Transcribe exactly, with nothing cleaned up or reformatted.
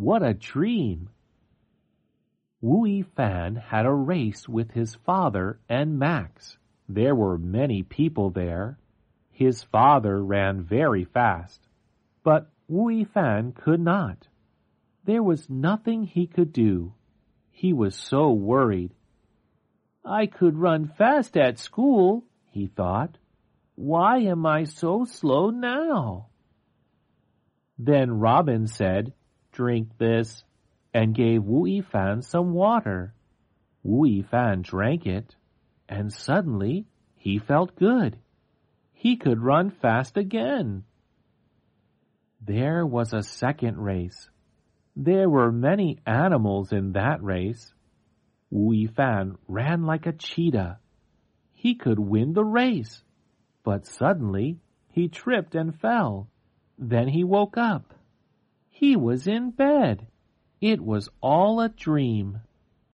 What a dream! Wu Yifan had a race with his father and Max. There were many people there. His father ran very fast, but Wu Yifan could not. There was nothing he could do. He was so worried. I could run fast at school, he thought. Why am I so slow now? Then Robin said, Drink this, and gave Wu Yifan some water. Wu Yifan drank it, and suddenly he felt good. He could run fast again. There was a second race. There were many animals in that race. Wu Yifan ran like a cheetah. He could win the race, but suddenly he tripped and fell. Then he woke up. He was in bed. It was all a dream.